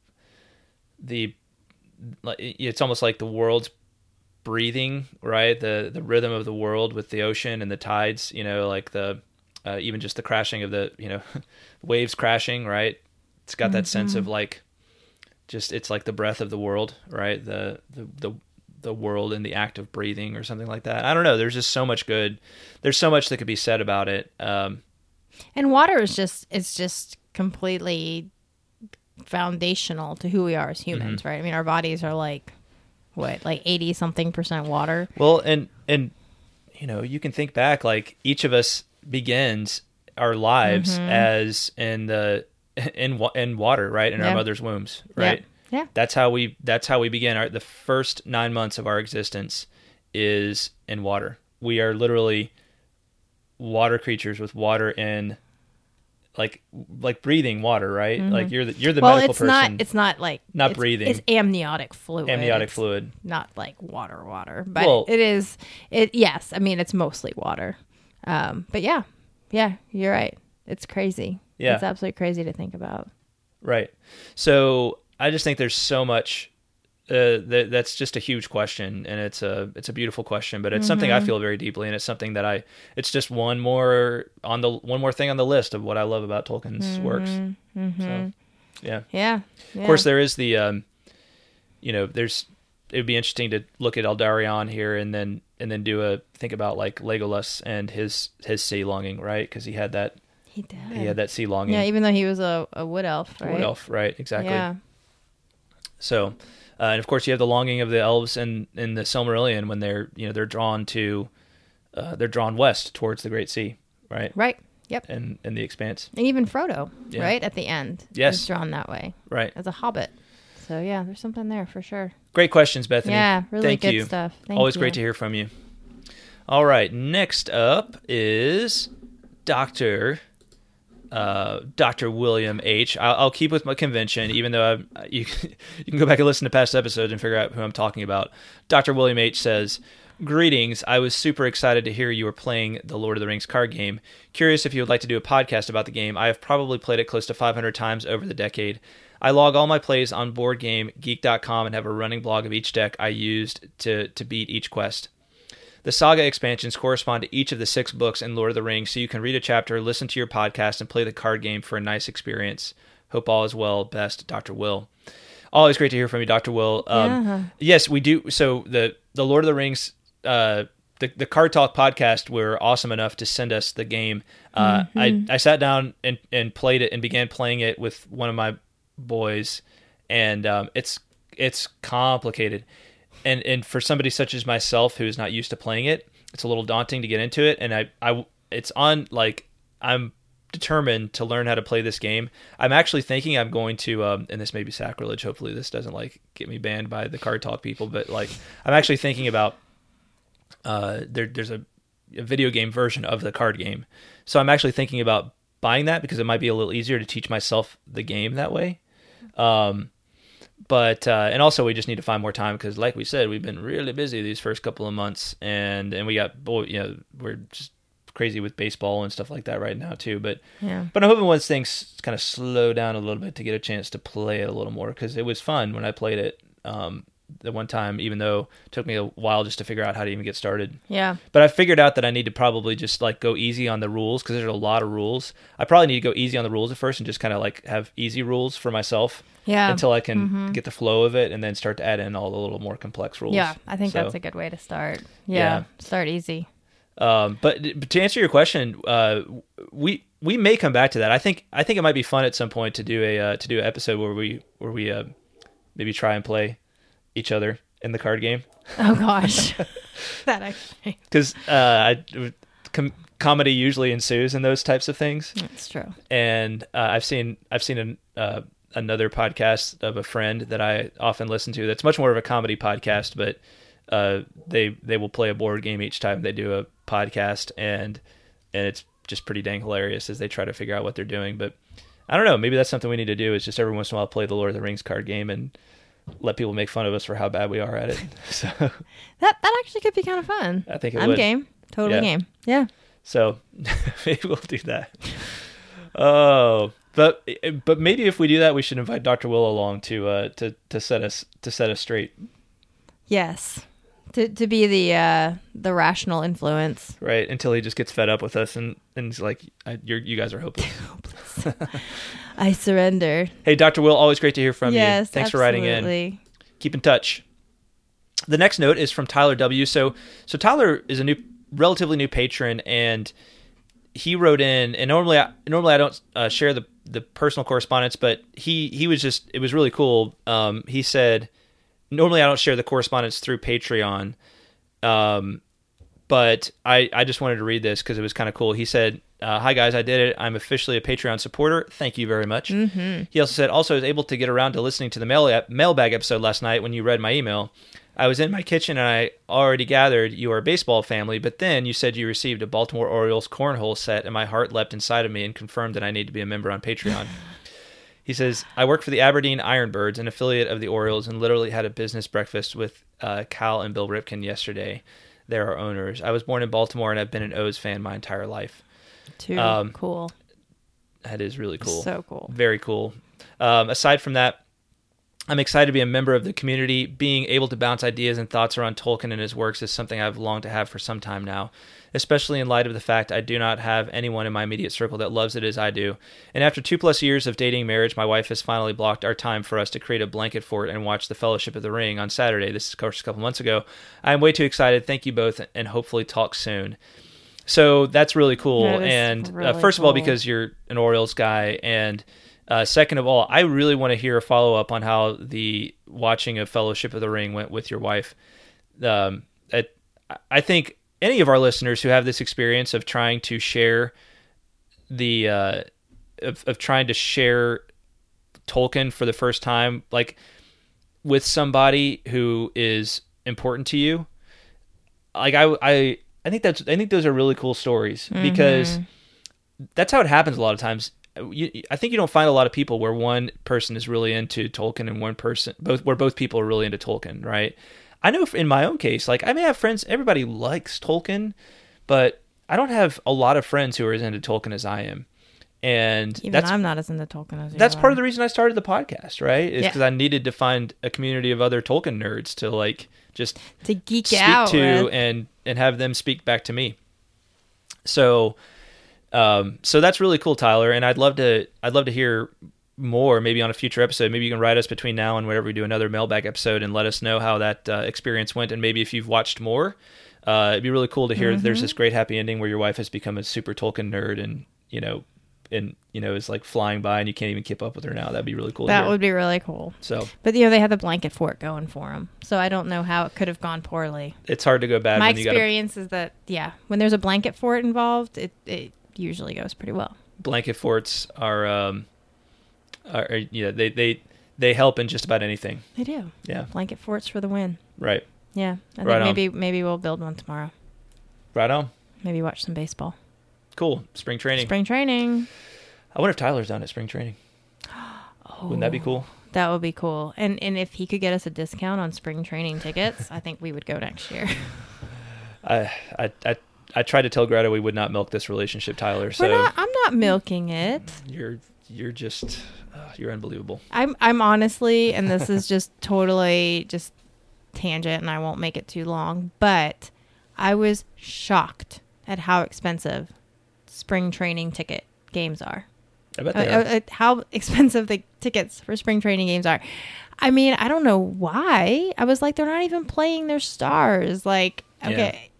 it's almost like the world's breathing, right? The rhythm of the world with the ocean and the tides, like the even just the crashing of the waves crashing, right? It's got that sense of like just it's like the breath of the world, right? The world in the act of breathing or something like that. I don't know. There's just so much good. There's so much that could be said about it. And water is just completely foundational to who we are as humans, right? I mean, our bodies are like 80 something % water. Well, and you can think back, like each of us begins our lives as in water, right? In our mother's wombs, right? Yeah. That's how we begin. The first 9 months of our existence is in water. We are literally water creatures with water in, like breathing water, right? Like you're the medical person. It's not like not breathing. It's amniotic fluid. Fluid, not like water. But it is. Yes, I mean it's mostly water. But yeah, you're right. It's crazy. Yeah, it's absolutely crazy to think about. Right. So I just think there's so much. That's just a huge question, and it's a beautiful question, but it's something I feel very deeply, and it's something that it's just one more thing on the list of what I love about Tolkien's works. So, yeah. Of course, there is the, it would be interesting to look at Aldarion here, and then think about like Legolas and his sea longing, right? Because he had that. He did. He had that sea longing. Yeah, even though he was a wood elf, right? Wood elf, right? Exactly. Yeah. So. And of course, you have the longing of the elves in the Silmarillion when they're drawn west towards the Great Sea, right? Right. Yep. And the Expanse. And even Frodo, right at the end, is drawn that way, right, as a hobbit. So yeah, there's something there for sure. Great questions, Bethany. Yeah, really Thank good you. stuff. Always great to hear from you. All right, next up is Dr. Dr. William H. I'll keep with my convention, even though you can go back and listen to past episodes and figure out who I'm talking about. Dr. William H. says, "Greetings. I was super excited to hear you were playing the Lord of the Rings card game. Curious if you would like to do a podcast about the game. I have probably played it close to 500 times over the decade. I log all my plays on BoardGameGeek.com and have a running blog of each deck I used to beat each quest. The Saga expansions correspond to each of the 6 books in Lord of the Rings, so you can read a chapter, listen to your podcast, and play the card game for a nice experience. Hope all is well. Best, Dr. Will." Always great to hear from you, Dr. Will. Yes, we do. So the Lord of the Rings, the Card Talk podcast were awesome enough to send us the game. I sat down and played it and began playing it with one of my boys, and it's complicated. And for somebody such as myself who's not used to playing it, it's a little daunting to get into it. And I'm determined to learn how to play this game. I'm actually thinking I'm going to, and this may be sacrilege. Hopefully this doesn't get me banned by the Card Talk people, but I'm actually thinking about, there's a video game version of the card game. So I'm actually thinking about buying that because it might be a little easier to teach myself the game that way. But and also we just need to find more time because, like we said, we've been really busy these first couple of months, and we got we're just crazy with baseball and stuff like that right now too. But I'm hoping once things kind of slow down a little bit to get a chance to play it a little more because it was fun when I played it the one time, even though it took me a while just to figure out how to even get started. Yeah. But I figured out that I need to probably just go easy on the rules because there's a lot of rules. I probably need to go easy on the rules at first and just kind of have easy rules for myself. Yeah. Until I can get the flow of it and then start to add in all the little more complex rules. Yeah, I think that's a good way to start. Yeah. Start easy. But to answer your question, we may come back to that. I think it might be fun at some point to do an episode where we maybe try and play each other in the card game. Oh gosh, that actually because comedy usually ensues in those types of things. That's true. And I've seen another podcast of a friend that I often listen to. That's much more of a comedy podcast, but they will play a board game each time they do a podcast, and it's just pretty dang hilarious as they try to figure out what they're doing. But I don't know, maybe that's something we need to do is just every once in a while play the Lord of the Rings card game and let people make fun of us for how bad we are at it. So that actually could be kind of fun. I think I'm game. Totally game. Yeah. So maybe we'll do that. Oh, but maybe if we do that, we should invite Dr. Will along to set us straight. Yes. To be the rational influence. Right, until he just gets fed up with us and he's like, you guys are hopeless. I surrender. Hey, Dr. Will, always great to hear from you. Yes, thanks absolutely. for writing in. Keep in touch. The next note is from Tyler W. So Tyler is a relatively new patron, and he wrote in, and normally I don't share the personal correspondence, but he was just, it was really cool. He said, normally I don't share the correspondence through Patreon, but I just wanted to read this because it was kind of cool. He said, "Hi guys, I did it. I'm officially a Patreon supporter. Thank you very much." Mm-hmm. He also said, "Also, I was able to get around to listening to the mailbag episode last night when you read my email. I was in my kitchen and I already gathered you are a baseball family, but then you said you received a Baltimore Orioles cornhole set and my heart leapt inside of me and confirmed that I need to be a member on Patreon." He says, "I work for the Aberdeen Ironbirds, an affiliate of the Orioles, and literally had a business breakfast with Cal and Bill Ripken yesterday. They're our owners. I was born in Baltimore and I've been an O's fan my entire life." Cool. That is really cool. So cool. Very cool. Aside from that, I'm excited to be a member of the community. Being able to bounce ideas and thoughts around Tolkien and his works is something I've longed to have for some time now, especially in light of the fact I do not have anyone in my immediate circle that loves it as I do. And after 2+ years of dating marriage, my wife has finally blocked our time for us to create a blanket fort and watch The Fellowship of the Ring on Saturday. This is, of course, a couple months ago. I am way too excited. Thank you both, and hopefully talk soon. So that's really cool. And really first cool. of all, because you're an Orioles guy, and second of all, I really want to hear a follow-up on how the watching of Fellowship of the Ring went with your wife. I think any of our listeners who have this experience of trying to share of trying to share Tolkien for the first time, like with somebody who is important to you, like I think those are really cool stories, because that's how it happens a lot of times. I think you don't find a lot of people where one person is really into Tolkien and one person, where both people are really into Tolkien, right? I know in my own case, like I may have friends, everybody likes Tolkien, but I don't have a lot of friends who are as into Tolkien as I am. And I'm not as into Tolkien as you that's are. part of the reason I started the podcast, right? Is Yeah. because I needed to find a community of other Tolkien nerds to like just to geek speak out to with. and have them speak back to me. So that's really cool, Tyler. And I'd love to hear more, maybe on a future episode. Maybe you can write us between now and whenever we do another mailbag episode and let us know how that experience went. And maybe if you've watched more, it'd be really cool to hear that there's this great happy ending where your wife has become a super Tolkien nerd and is like flying by and you can't even keep up with her now. That'd be really cool. That would be really cool. So, but they had the blanket fort going for them, so I don't know how it could have gone poorly. it's hard to go bad. My when you experience is that when there's a blanket fort involved, it usually goes pretty well. Blanket forts are they help in just about anything. They do. Yeah. Blanket forts for the win. Right. Yeah. I Right on. think maybe we'll build one tomorrow. Right on. Maybe watch some baseball. Cool. Spring training. Spring training. I wonder if Tyler's down at spring training. Wouldn't that be cool? That would be cool. And if he could get us a discount on spring training tickets, I think we would go next year. I tried to tell Greta we would not milk this relationship, Tyler. So I'm not milking it. you're just you're unbelievable. I'm honestly, and this is just totally just tangent, and I won't make it too long, but I was shocked at how expensive spring training ticket games are. I bet they are. How expensive the tickets for spring training games are. I mean, I don't know why. I was like, they're not even playing their stars. Like, okay,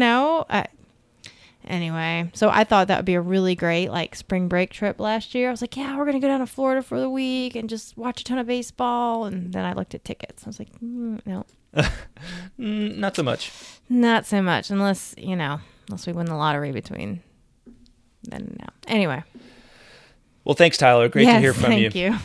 anyway, so I thought that would be a really great like spring break trip last year. I was like, yeah, we're going to go down to Florida for the week and just watch a ton of baseball. And then I looked at tickets. I was like, no. Not so much. Not so much, unless we win the lottery between then and now. Anyway. Well, thanks, Tyler. Great to hear from you. Thank you.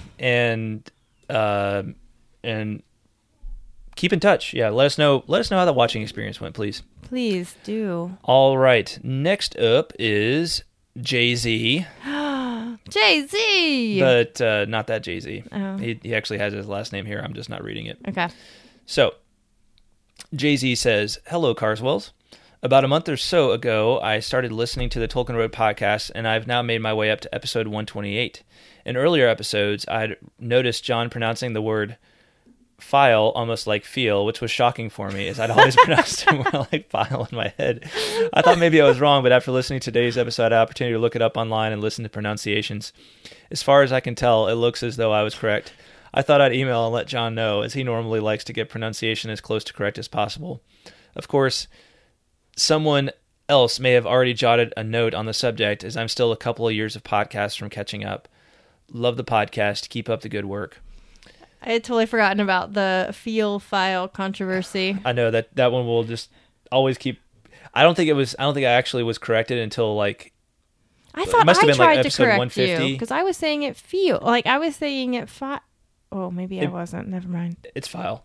And keep in touch. Yeah, let us know how the watching experience went, please. Please do. All right. Next up is Jay-Z. Jay-Z! But not that Jay-Z. Oh. He actually has his last name here. I'm just not reading it. Okay. So, Jay-Z says, "Hello, Carswells. About a month or so ago, I started listening to the Tolkien Road podcast, and I've now made my way up to episode 128. In earlier episodes, I had noticed John pronouncing the word file almost like feel, which was shocking for me, as I'd always pronounced it more like file in my head. I thought maybe I was wrong, but after listening to today's episode, I had the opportunity to look it up online and listen to pronunciations. As far as I can tell, it looks as though I was correct. I thought I'd email and let John know, as he normally likes to get pronunciation as close to correct as possible. Of course, someone else may have already jotted a note on the subject, as I'm still a couple of years of podcasts from catching up. Love the podcast. Keep up the good work." I had totally forgotten about the file controversy. I know that one will just always keep. I don't think I actually was corrected until like. I thought must have I been like tried to episode correct 150. you because I was saying it feel like I was saying it Oh, maybe I wasn't. Never mind. It's file,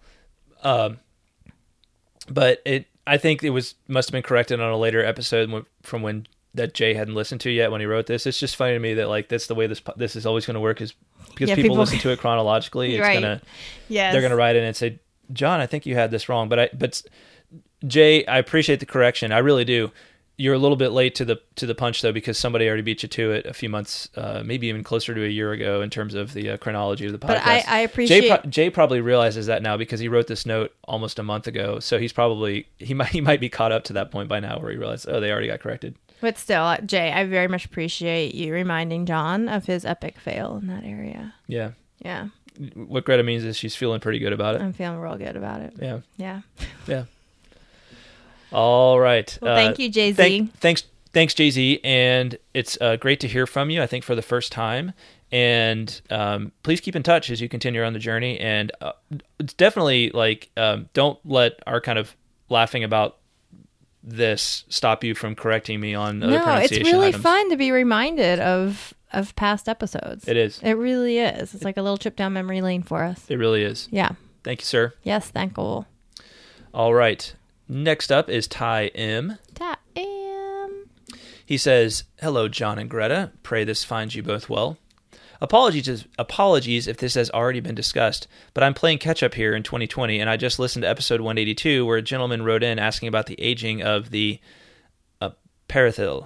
but I think it must have been corrected on a later episode from when that Jay hadn't listened to yet when he wrote this. It's just funny to me that like that's the way this is always going to work, is because people listen to it chronologically. It's right. Yes. They're gonna write in and say, "John, I think you had this wrong." But Jay, I appreciate the correction. I really do. You're a little bit late to the punch though, because somebody already beat you to it a few months, maybe even closer to a year ago, in terms of the chronology of the podcast. But I appreciate Jay probably realizes that now because he wrote this note almost a month ago. So he's probably he might be caught up to that point by now where he realized, oh, they already got corrected. But still, Jay, I very much appreciate you reminding John of his epic fail in that area. Yeah. Yeah. What Greta means is she's feeling pretty good about it. I'm feeling real good about it. Yeah. Yeah. Yeah. All right. Well, thank you, Jay-Z. Thanks, Jay-Z. And it's great to hear from you, I think, for the first time. And please keep in touch as you continue on the journey. And it's definitely don't let our kind of laughing about this stop you from correcting me on other pronunciation it's really items. fun to be reminded of past episodes. It is. It really is. It's like a little trip down memory lane for us. It really is. Yeah. Thank you, sir. Yes, thankful. All right. Next up is Ty M. He He says, "Hello, John and Greta. Pray this finds you both well. Apologies if this has already been discussed, but I'm playing catch-up here in 2020, and I just listened to episode 182 where a gentleman wrote in asking about the aging of the Peredhil,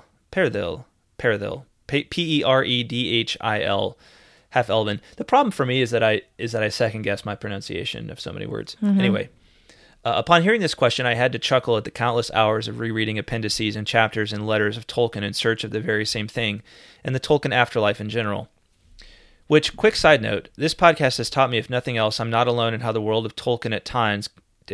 P-E-R-E-D-H-I-L, half-elven. The problem for me is that I second-guess my pronunciation of so many words. Mm-hmm. Anyway, upon hearing this question, I had to chuckle at the countless hours of rereading appendices and chapters and letters of Tolkien in search of the very same thing, and the Tolkien afterlife in general. Which, quick side note, this podcast has taught me, if nothing else, I'm not alone in how the world of Tolkien at times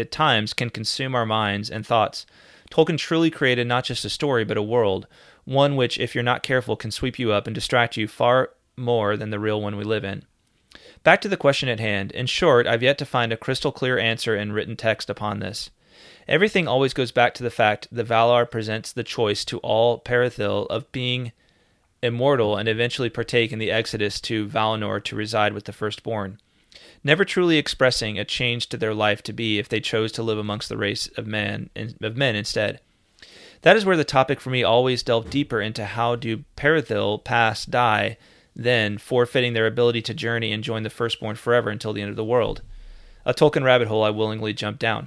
can consume our minds and thoughts. Tolkien truly created not just a story, but a world, one which, if you're not careful, can sweep you up and distract you far more than the real one we live in. Back to the question at hand. In short, I've yet to find a crystal clear answer in written text upon this. Everything always goes back to the fact that Valar presents the choice to all Peredhil of being immortal and eventually partake in the exodus to Valinor to reside with the firstborn, never truly expressing a change to their life to be if they chose to live amongst the race of men instead. That is where the topic for me always delved deeper into how do Peredhil die, then forfeiting their ability to journey and join the firstborn forever until the end of the world. A Tolkien rabbit hole I willingly jumped down.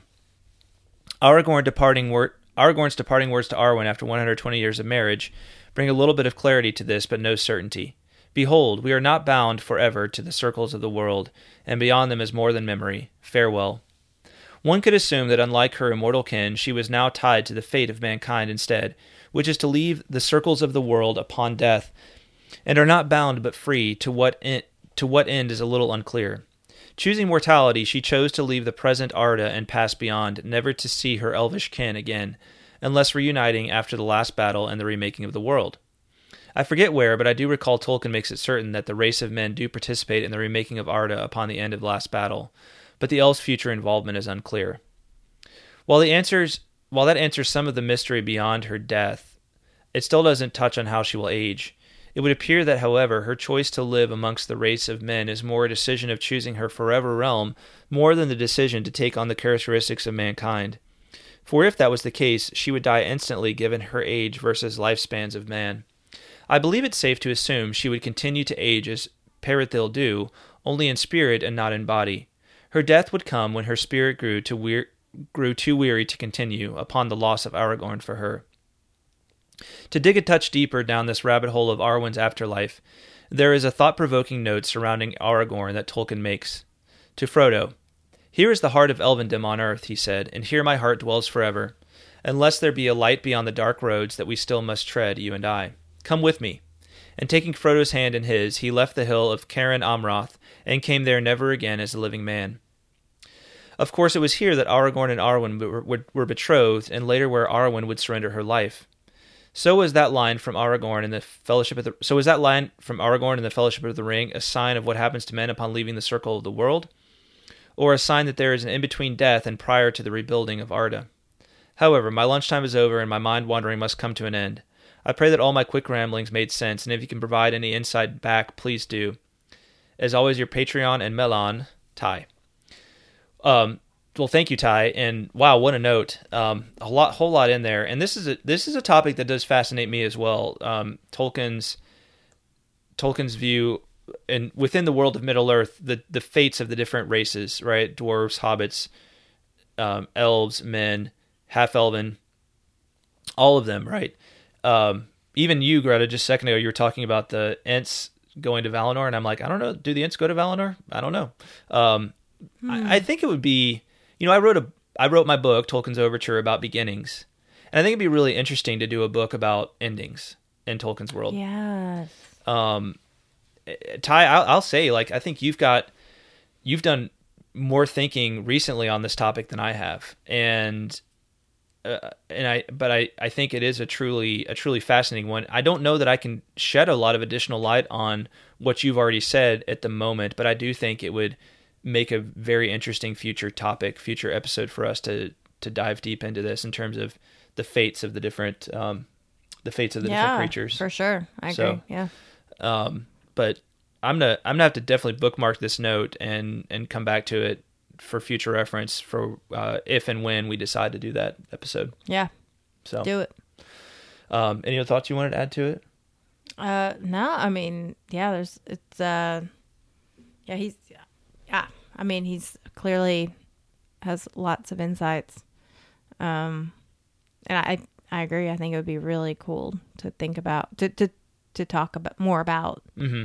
Aragorn's departing words to Arwen after 120 years of marriage bring a little bit of clarity to this, but no certainty. Behold, we are not bound forever to the circles of the world, and beyond them is more than memory. Farewell. One could assume that unlike her immortal kin, she was now tied to the fate of mankind instead, which is to leave the circles of the world upon death, and are not bound but free, to what end is a little unclear. Choosing mortality, she chose to leave the present Arda and pass beyond, never to see her elvish kin again, unless reuniting after the last battle and the remaking of the world. I forget where, but I do recall Tolkien makes it certain that the race of men do participate in the remaking of Arda upon the end of the last battle, but the elves' future involvement is unclear. While that answers some of the mystery beyond her death, it still doesn't touch on how she will age. It would appear that, however, her choice to live amongst the race of men is more a decision of choosing her forever realm more than the decision to take on the characteristics of mankind. For if that was the case, she would die instantly given her age versus lifespans of man. I believe it's safe to assume she would continue to age as Peredhil do, only in spirit and not in body. Her death would come when her spirit grew too weary to continue, upon the loss of Aragorn for her. To dig a touch deeper down this rabbit hole of Arwen's afterlife, there is a thought-provoking note surrounding Aragorn that Tolkien makes. To Frodo, "Here is the heart of Elvendom on earth," he said, "and here my heart dwells forever, unless there be a light beyond the dark roads that we still must tread, you and I. Come with me." And taking Frodo's hand in his, he left the hill of Cairn Amroth, and came there never again as a living man. Of course, it was here that Aragorn and Arwen were betrothed, and later where Arwen would surrender her life. So was that line from Aragorn in the Fellowship of the Ring a sign of what happens to men upon leaving the circle of the world, or a sign that there is an in-between death and prior to the rebuilding of Arda? However, my lunchtime is over, and my mind-wandering must come to an end. I pray that all my quick ramblings made sense, and if you can provide any insight back, please do. As always, your Patreon and Melon, Ty. Well, thank you, Ty. And wow, what a note! Whole lot in there. And this is a topic that does fascinate me as well. Tolkien's view, and within the world of Middle Earth, the fates of the different races, right? Dwarves, hobbits, elves, men, half-elven, all of them, right? Even you, Greta, just a second ago, you were talking about the Ents going to Valinor, and I'm like, I don't know. Do the Ents go to Valinor? I don't know. I think it would be. I wrote my book, Tolkien's Overture, about beginnings. And I think it'd be really interesting to do a book about endings in Tolkien's world. Yes. Ty, I'll say, I think you've done more thinking recently on this topic than I have. And I think it is a truly fascinating one. I don't know that I can shed a lot of additional light on what you've already said at the moment, but I do think it would make a very interesting future episode for us to dive deep into this in terms of the fates of the different different creatures. For sure. I agree. Yeah. But I'm gonna have to definitely bookmark this note and come back to it for future reference for if and when we decide to do that episode. Yeah. So do it. Any other thoughts you wanted to add to it? No, I mean, yeah, I mean, he's clearly has lots of insights. And I agree. I think it would be really cool to think about, to talk about more about,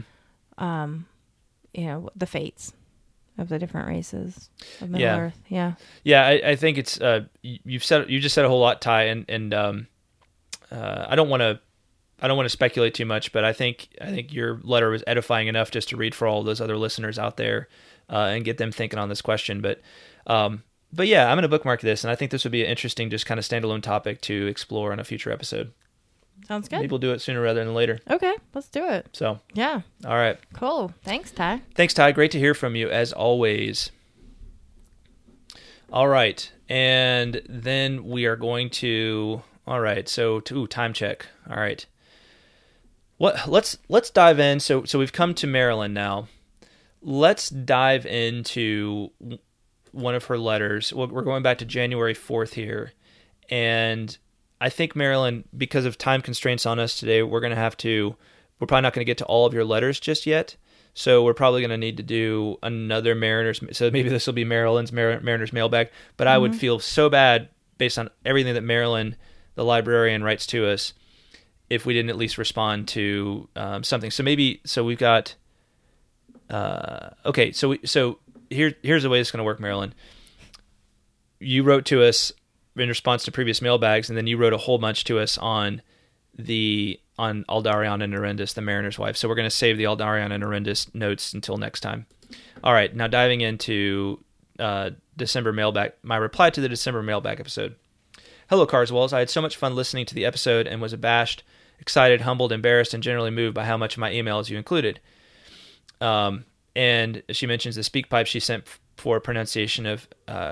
the fates of the different races of Middle Earth. Yeah. Yeah. I think it's, you just said a whole lot, Ty, and I don't want to speculate too much, but I think your letter was edifying enough just to read for all those other listeners out there, and get them thinking on this question. But yeah, I'm going to bookmark this, and I think this would be an interesting, just kind of standalone topic to explore on a future episode. Sounds good. Maybe we'll do it sooner rather than later. Okay, let's do it. So, yeah. All right. Cool. Thanks, Ty. Thanks, Ty. Great to hear from you, as always. All right. And then we are going to... All right. So, time check. All right. Let's dive in. So we've come to Marilyn now. Let's dive into one of her letters. We're going back to January 4th here. And I think, Marilyn, because of time constraints on us today, we're probably not going to get to all of your letters just yet. So we're probably going to need to do another Mariners. So maybe this will be Marilyn's Mariners mailbag. But I would feel so bad based on everything that Marilyn, the librarian, writes to us, if we didn't at least respond to something. So we've got, okay. So here's the way it's going to work, Marilyn. You wrote to us in response to previous mailbags, and then you wrote a whole bunch to us on Aldarion and Arendis, the Mariner's wife. So we're going to save the Aldarion and Arendis notes until next time. All right. Now diving into December mailbag, my reply to the December mailbag episode. Hello, Carswells. I had so much fun listening to the episode and was abashed, excited, humbled, embarrassed, and generally moved by how much of my emails you included. And she mentions the speak pipe she sent for pronunciation of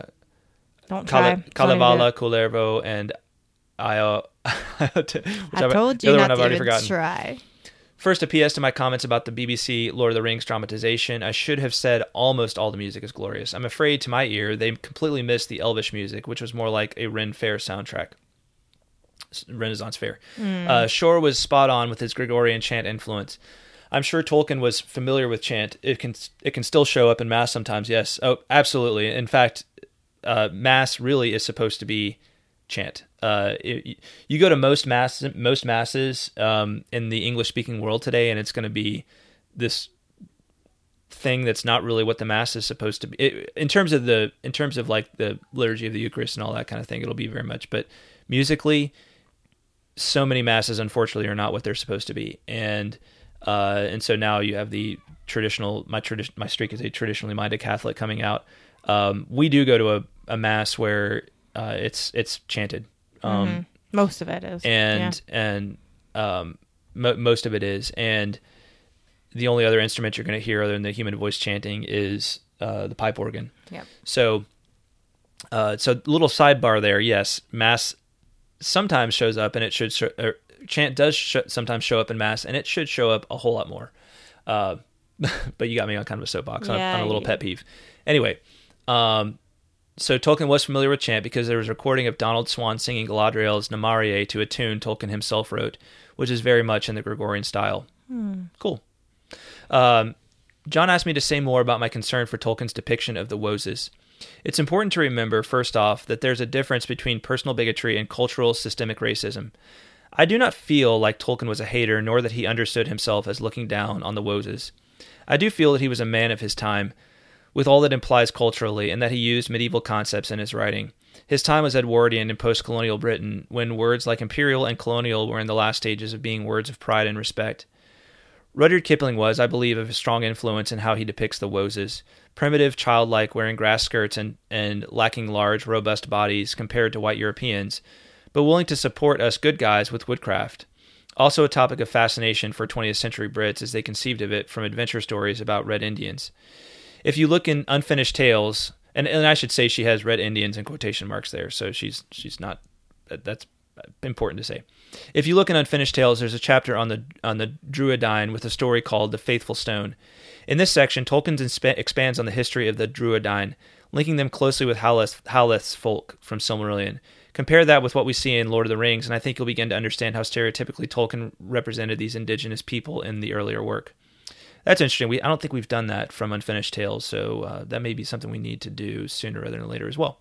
Kalevala, Kullervo, and Io. I told you not to even try. First, a PS to my comments about the BBC Lord of the Rings dramatization. I should have said almost all the music is glorious. I'm afraid, to my ear, they completely missed the Elvish music, which was more like a Ren Fair soundtrack. Renaissance Fair. Shore was spot on with his Gregorian chant influence. I'm sure Tolkien was familiar with chant. It can still show up in Mass sometimes, yes. Oh, absolutely. In fact, Mass really is supposed to be chant. You go to most masses in the English-speaking world today, and it's going to be this thing that's not really what the Mass is supposed to be. In terms of like the liturgy of the Eucharist and all that kind of thing, it'll be very much. But musically, so many masses, unfortunately, are not what they're supposed to be, and so now you have the traditional. My streak is a traditionally minded Catholic coming out. We do go to a Mass where it's chanted. Most of it is, most of it is, and the only other instrument you're going to hear other than the human voice chanting is the pipe organ. Yeah. So little sidebar there. Yes, Mass sometimes shows up, and it should chant does sometimes show up in Mass, and it should show up a whole lot more. But you got me on kind of a soapbox on a little pet peeve. Anyway, so Tolkien was familiar with chant because there was a recording of Donald Swann singing Galadriel's Namarie to a tune Tolkien himself wrote, which is very much in the Gregorian style. Cool. John asked me to say more about my concern for Tolkien's depiction of the Woses. It's important to remember, first off, that there's a difference between personal bigotry and cultural systemic racism. I do not feel like Tolkien was a hater, nor that he understood himself as looking down on the Woses. I do feel that he was a man of his time, with all that implies culturally, and that he used medieval concepts in his writing. His time was Edwardian in post-colonial Britain, when words like imperial and colonial were in the last stages of being words of pride and respect. Rudyard Kipling was, I believe, of a strong influence in how he depicts the Woses. Primitive, childlike, wearing grass skirts and lacking large, robust bodies compared to white Europeans, but willing to support us good guys with woodcraft. Also a topic of fascination for 20th century Brits as they conceived of it from adventure stories about Red Indians. If you look in Unfinished Tales, and I should say she has Red Indians in quotation marks there, so she's not, that's important to say. If you look in Unfinished Tales, there's a chapter on the Druidine with a story called The Faithful Stone. In this section, Tolkien expands on the history of the Druidine, linking them closely with Haleth's folk from Silmarillion, Compare that with what we see in Lord of the Rings, and I think you'll begin to understand how stereotypically Tolkien represented these indigenous people in the earlier work. That's interesting. I don't think we've done that from Unfinished Tales, so that may be something we need to do sooner rather than later as well.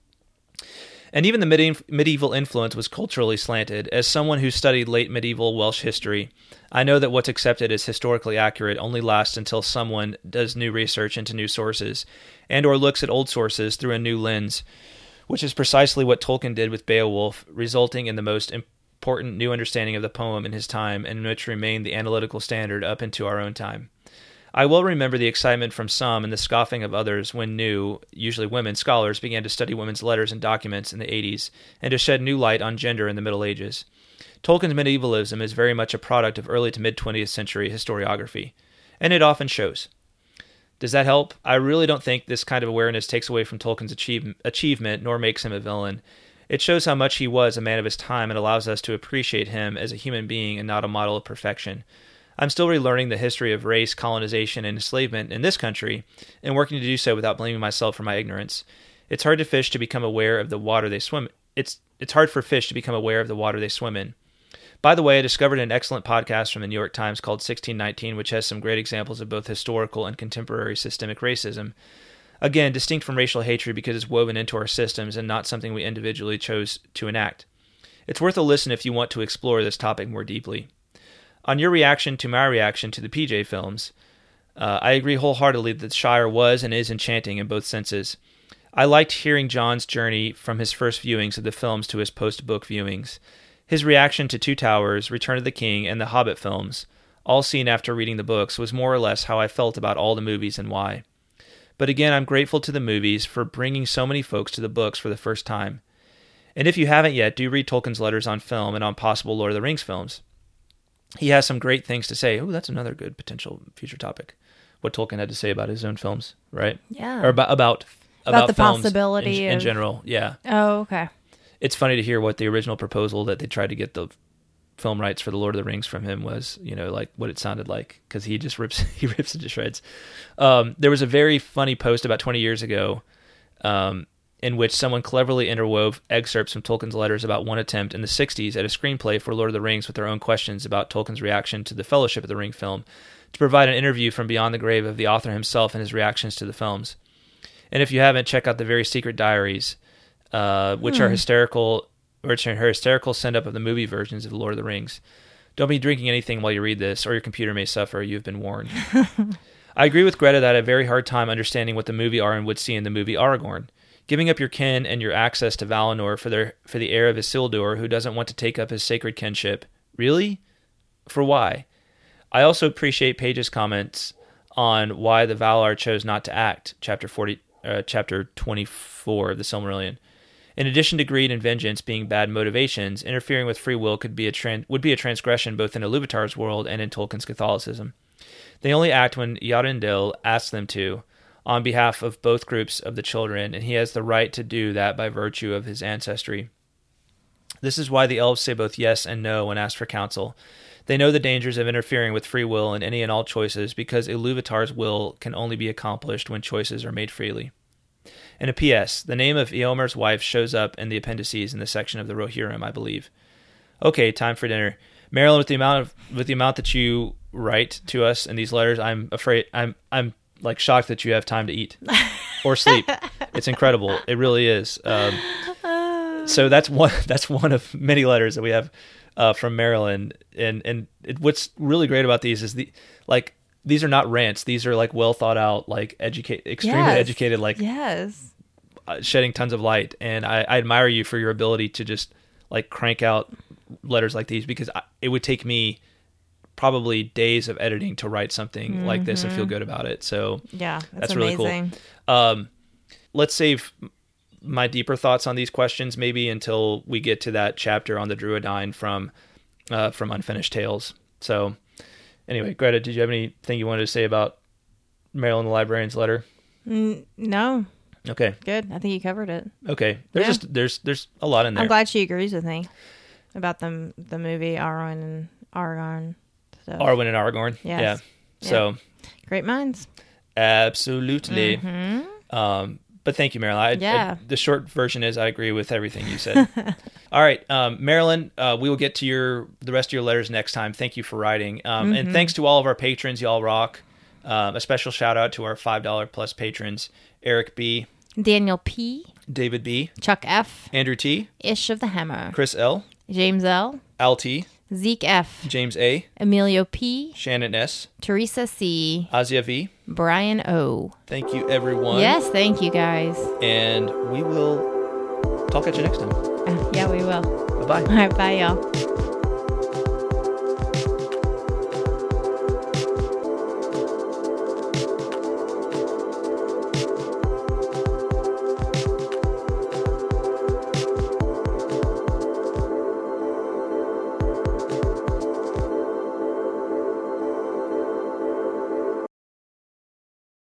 And even the medieval influence was culturally slanted. As someone who studied late medieval Welsh history, I know that what's accepted as historically accurate only lasts until someone does new research into new sources and or looks at old sources through a new lens, which is precisely what Tolkien did with Beowulf, resulting in the most important new understanding of the poem in his time, and which remained the analytical standard up into our own time. I well remember the excitement from some and the scoffing of others when new, usually women, scholars began to study women's letters and documents in the 80s and to shed new light on gender in the Middle Ages. Tolkien's medievalism is very much a product of early to mid-20th century historiography, and it often shows. Does that help? I really don't think this kind of awareness takes away from Tolkien's achievement nor makes him a villain. It shows how much he was a man of his time and allows us to appreciate him as a human being and not a model of perfection. I'm still relearning the history of race, colonization, and enslavement in this country, and working to do so without blaming myself for my ignorance. It's hard for fish to become aware of the water they swim. It's hard for fish to become aware of the water they swim in. By the way, I discovered an excellent podcast from the New York Times called 1619, which has some great examples of both historical and contemporary systemic racism. Again, distinct from racial hatred because it's woven into our systems and not something we individually chose to enact. It's worth a listen if you want to explore this topic more deeply. On your reaction to my reaction to the PJ films, I agree wholeheartedly that Shire was and is enchanting in both senses. I liked hearing John's journey from his first viewings of the films to his post-book viewings. His reaction to Two Towers, Return of the King, and the Hobbit films, all seen after reading the books, was more or less how I felt about all the movies and why. But again, I'm grateful to the movies for bringing so many folks to the books for the first time. And if you haven't yet, do read Tolkien's letters on film and on possible Lord of the Rings films. He has some great things to say. Oh, that's another good potential future topic. What Tolkien had to say about his own films, right? Yeah. Or about the films possibility in general. Yeah. Oh, okay. It's funny to hear what the original proposal that they tried to get the film rights for the Lord of the Rings from him was, like what it sounded like, because he just rips it to shreds. There was a very funny post about 20 years ago in which someone cleverly interwove excerpts from Tolkien's letters about one attempt in the 60s at a screenplay for Lord of the Rings with their own questions about Tolkien's reaction to the Fellowship of the Ring film to provide an interview from beyond the grave of the author himself and his reactions to the films. And if you haven't, check out the Very Secret Diaries, which are hysterical send-up of the movie versions of The Lord of the Rings. Don't be drinking anything while you read this, or your computer may suffer. You've been warned. I agree with Greta that I had a very hard time understanding what the movie Arwen would see in the movie Aragorn. Giving up your kin and your access to Valinor for the heir of Isildur who doesn't want to take up his sacred kinship. Really? For why? I also appreciate Paige's comments on why the Valar chose not to act, chapter 24 of the Silmarillion. In addition to greed and vengeance being bad motivations, interfering with free will would be a transgression both in Ilúvatar's world and in Tolkien's Catholicism. They only act when Eärendil asks them to, on behalf of both groups of the children, and he has the right to do that by virtue of his ancestry. This is why the elves say both yes and no when asked for counsel. They know the dangers of interfering with free will in any and all choices, because Ilúvatar's will can only be accomplished when choices are made freely. And a P.S. The name of Eomer's wife shows up in the appendices in the section of the Rohirrim, I believe. Okay, time for dinner. Marilyn, with the amount that you write to us in these letters, I'm afraid I'm like shocked that you have time to eat or sleep. It's incredible. It really is. So that's one of many letters that we have from Marilyn. And what's really great about these is these are not rants. These are like well thought out, like extremely educated, like shedding tons of light. And I admire you for your ability to just like crank out letters like these, because it would take me probably days of editing to write something like this and feel good about it. So yeah, that's really cool. Let's save my deeper thoughts on these questions maybe until we get to that chapter on the Druidine from Unfinished Tales. So anyway, Greta, did you have anything you wanted to say about Marilyn the Librarian's letter? No. Okay. Good. I think you covered it. Okay. There's a lot in there. I'm glad she agrees with me about the movie Arwen and Aragorn. Stuff. Arwen and Aragorn. Yes. Yeah. So great minds. Absolutely. But thank you, Marilyn. Yeah. The short version is I agree with everything you said. All right, Marilyn, we will get to the rest of your letters next time. Thank you for writing. And thanks to all of our patrons. Y'all rock. A special shout out to our $5 plus patrons, Eric B., Daniel P., David B., Chuck F., Andrew T., Ish of the Hammer, Chris L., James L., Al T., Zeke F., James A., Emilio P., Shannon S., Teresa C., Azia V., Brian O. Thank you, everyone. Yes, thank you, guys. And we will talk at you next time. Yeah, we will. Bye-bye. All right, bye, y'all.